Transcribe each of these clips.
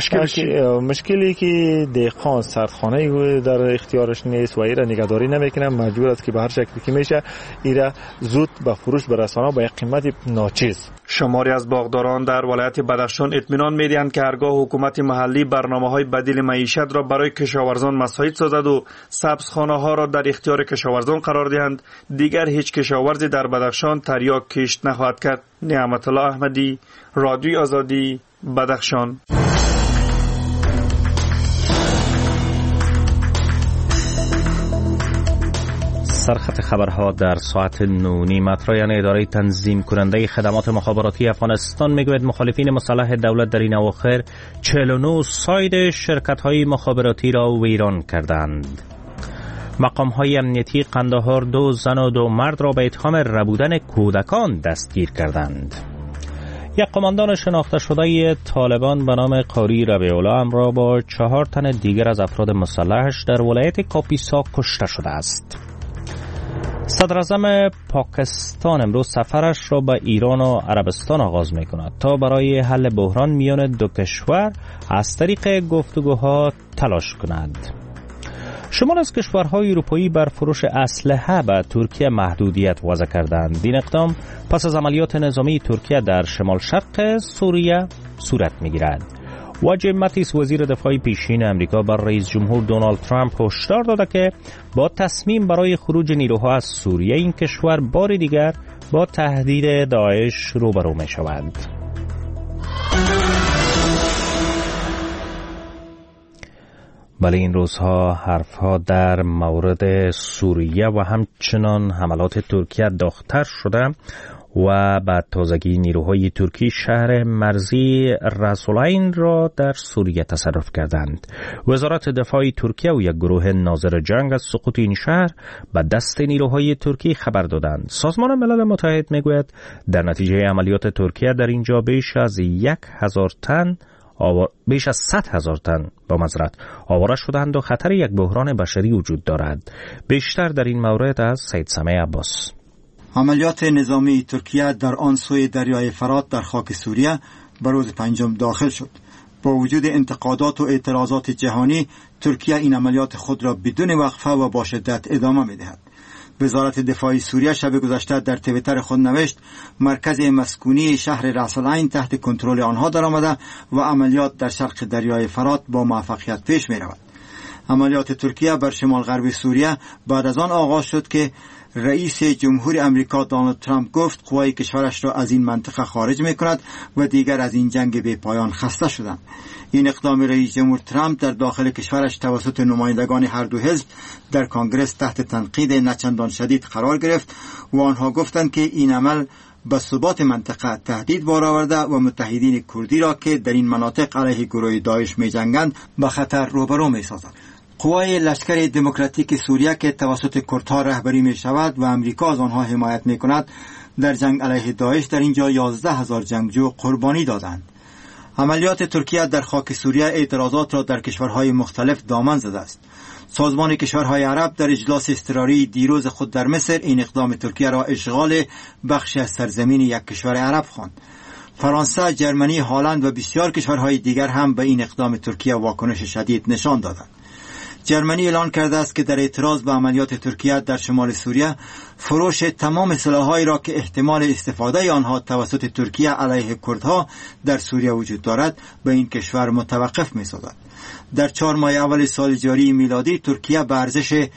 مشکلی که دهقان سردخانه در اختیارش نیست و ایره نگهداری نمیکنه، مجبور است که به هر شکلی که میشه ایره زود به فروش برسانه با یک قیمت ناچیز. شماری از باغداران در ولایت بدخشان اطمینان میدهند که هرگاه حکومت محلی برنامه‌های بدیل معیشت را برای کشاورزان مساعد سازد و سبزخانه‌ها را در اختیار کشاورزان قرار دهند، دیگر هیچ کشاورزی در بدخشان تریاک کشت نخواهد کرد. نعمت الله احمدی، رادیوی آزادی، بدخشان. سرخط خبرها در ساعت 9:30 مطرح اداره تنظیم کننده خدمات مخابراتی افغانستان میگوید مخالفین مسلح دولت در این اواخر 49 ساید شرکت‌های مخابراتی را ویران کردند. مقام‌های امنیتی قندهار 2 زن و 2 مرد را به اتهام ربودن کودکان دستگیر کردند. یک قماندان شناخته شده طالبان به نام قاری ربیع‌الله همراه با 4 تن دیگر از افراد مسلحش در ولایت کاپیسا کشته شده است. صدراعظم پاکستان امروز سفرش را به ایران و عربستان آغاز می کند تا برای حل بحران میان دو کشور از طریق گفتگوها تلاش کند. شمال از کشورهای اروپایی بر فروش اسلحه به ترکیه محدودیت وضع کردند. این اقدام پس از عملیات نظامی ترکیه در شمال شرق سوریه صورت می گیرد. جیم ماتیس وزیر دفاع پیشین امریکا بر رئیس جمهور دونالد ترامپ هشدار داده که با تصمیم برای خروج نیروها از سوریه این کشور بار دیگر با تهدید داعش روبرو می شود. ولی این روزها حرفها در مورد سوریه و همچنان حملات ترکیه داغ‌تر شده و بعد تازگی نیروهای ترکی شهر مرزی رسولین را در سوریه تصرف کردند. وزارت دفاع ترکیه و یک گروه ناظر جنگ از سقوط این شهر به دست نیروهای ترکی خبر دادند. سازمان ملل متحد میگوید در نتیجه عملیات ترکیه در اینجا بیش از 100,000 تن آواره شدند و خطر یک بحران بشری وجود دارد. بیشتر در این مورد از سید سمیع عباس. عملیات نظامی ترکیه در آن سوی دریای فرات در خاک سوریه به روز 5 داخل شد. با وجود انتقادات و اعتراضات جهانی، ترکیه این عملیات خود را بدون وقفه و با شدت ادامه می‌دهد. وزارت دفاع سوریه شب گذشته در توییتر خود نوشت مرکز مسکونی شهر رسولین تحت کنترل آنها درآمده و عملیات در شرق دریای فرات با موفقیت پیش می‌رود. عملیات ترکیه بر شمال غرب سوریه بعد از آن آغاز شد که رئیس جمهور امریکا دونالد ترامپ گفت قوای کشورش را از این منطقه خارج می‌کند و دیگر از این جنگ بی پایان خسته شدند. این اقدام رئیس جمهور ترامپ در داخل کشورش توسط نمایندگان هر دو حزب در کنگره تحت تنقید نچندان شدید قرار گرفت و آنها گفتند که این عمل به ثبات منطقه تهدید بار آورده و متحدین کردی را که در این مناطق علیه گروه داعش می‌جنگند به خطر روبرو می‌سازد. قوای لشکر دموکراتیک سوریه که توسط کردها رهبری می شود و امریکا از آنها حمایت می کند در جنگ علیه داعش در اینجا 11,000 جنگجو قربانی دادند. عملیات ترکیه در خاک سوریه اعتراضات را در کشورهای مختلف دامن زده است. سازمان کشورهای عرب در اجلاس اضطراری دیروز خود در مصر این اقدام ترکیه را اشغال بخشی از سرزمین یک کشور عرب خواند. فرانسه، جرمنی، هلند و بسیار کشورهای دیگر هم به این اقدام ترکیه واکنش شدید نشان دادند. جرمنی اعلان کرده است که در اعتراض به عملیات ترکیه در شمال سوریه فروش تمام سلاح‌هایی را که احتمال استفاده آنها توسط ترکیه علیه کردها در سوریه وجود دارد به این کشور متوقف می‌سازد. در 4 ماه اول سال جاری میلادی ترکیه به ارزش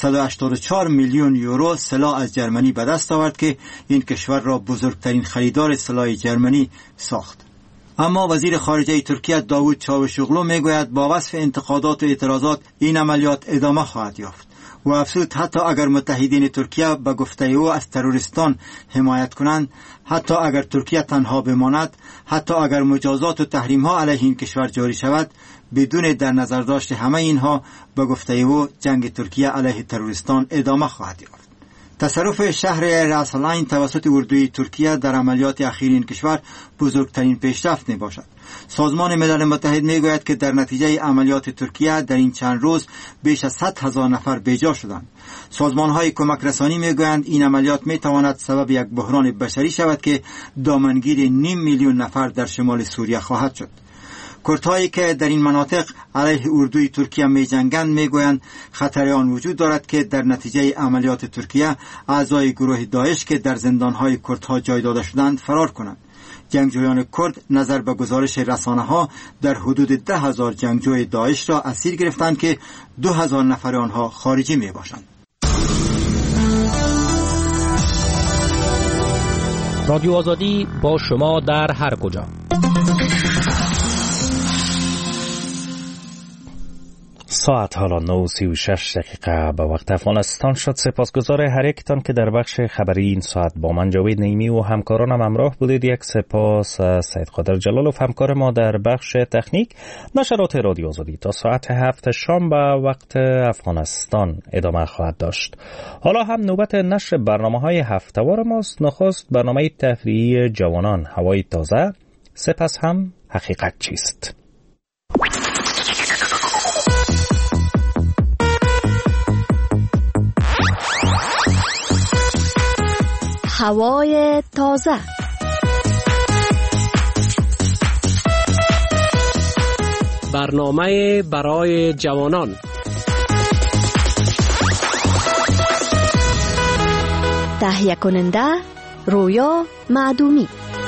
184 میلیون یورو سلاح از جرمنی به دست آورد که این کشور را بزرگترین خریدار سلاح جرمنی ساخت. اما وزیر خارجه ترکیه داوود چاوشوغلو میگوید با وصف انتقادات و اعتراضات این عملیات ادامه خواهد یافت و افزود حتی اگر متحدین ترکیه به گفته او از تروریستان حمایت کنند، حتی اگر ترکیه تنها بماند، حتی اگر مجازات و تحریم ها علیه این کشور جاری شود، بدون در نظر داشت همه اینها به گفته او جنگ ترکیه علیه تروریستان ادامه خواهد یافت. تصرف شهر رسولین توسط اردوی ترکیه در عملیات اخیر این کشور بزرگترین پیشرفت می باشد. سازمان ملل متحد می گوید که در نتیجه عملیات ترکیه در این چند روز بیش از 100,000 نفر بیجا شدند. سازمان های کمک رسانی می گویند این عملیات می تواند سبب یک بحران بشری شود که دامنگیر 500,000 نفر در شمال سوریه خواهد شد. کردهایی که در این مناطق علیه اردوی ترکیه می جنگند می گویند خطر آن وجود دارد که در نتیجه عملیات ترکیه اعضای گروه داعش که در زندانهای کردها جای داده شدند فرار کنند. جنگجویان کرد نظر به گزارش رسانه‌ها در حدود 10,000 جنگجوی داعش را اسیر گرفتند که 2,000 نفر آنها خارجی می باشند. رادیو آزادی با شما در هر کجا. ساعت حالا 9:36 به وقت افغانستان شد. سپاسگزار هر یکتان که در بخش خبری این ساعت با من جاوید نعیمی و همکارانم همراه بودید. یک سپاس سید قادر جلالوف همکار ما در بخش تکنیک. نشرات رادیو آزادی تا ساعت 7 شام به وقت افغانستان ادامه خواهد داشت. حالا هم نوبت نشر برنامه‌های هفته‌وار ماست. نخست برنامه تفریحی جوانان هوای تازه، سپس هم حقیقت چیست. هوای تازه. برنامه برای جوانان. تهیه کننده رویا معدومی.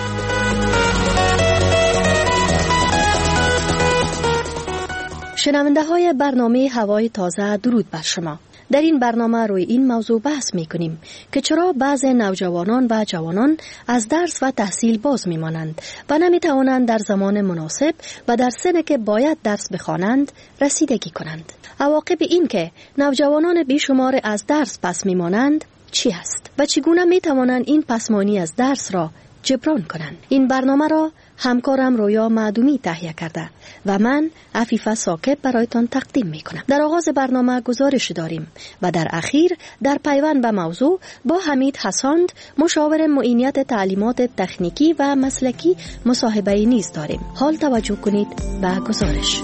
شنونده های برنامه هوای تازه، درود بر شما. در این برنامه روی این موضوع بحث می کنیم که چرا بعض نوجوانان و جوانان از درس و تحصیل باز می مانند و نمی توانند در زمان مناسب و در سنی که باید درس بخوانند رسیدگی کنند. عواقب این که نوجوانان بیشمار از درس پس می مانند چی است و چگونه می توانند این پسمانی از درس را جبران کنند؟ این برنامه را همکارم رویا معدومی تهیه کرده و من عفیفه ساکب برایتان تقدیم می کنم. در آغاز برنامه گزارش داریم و در اخیر در پیوند به موضوع با حمید حساند، مشاور معینیت تعلیمات تکنیکی و مسلکی، مصاحبه نیز داریم. حال توجه کنید به گزارش.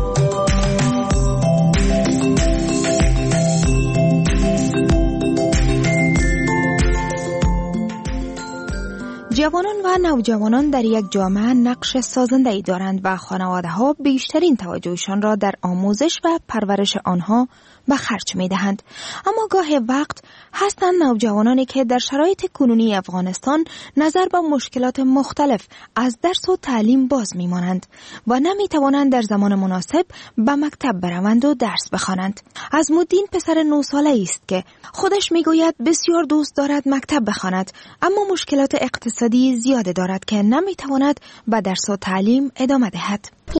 جوانان و نوجوانان در یک جامعه نقش سازنده‌ای دارند و خانواده‌ها بیشترین توجهشان را در آموزش و پرورش آنها به خرج می‌دهند. اما گاهی وقت هستند نوجوانانی که در شرایط کنونی افغانستان نظر به مشکلات مختلف از درس و تعلیم باز می‌مانند و نمی‌توانند در زمان مناسب به مکتب بروند و درس بخوانند. عظم‌الدین پسر 9 ساله است که خودش می‌گوید بسیار دوست دارد مکتب بخواند، اما مشکلات اقتصادی زیاده دارد که نمی‌تواند به درس و تعلیم ادامه دهد.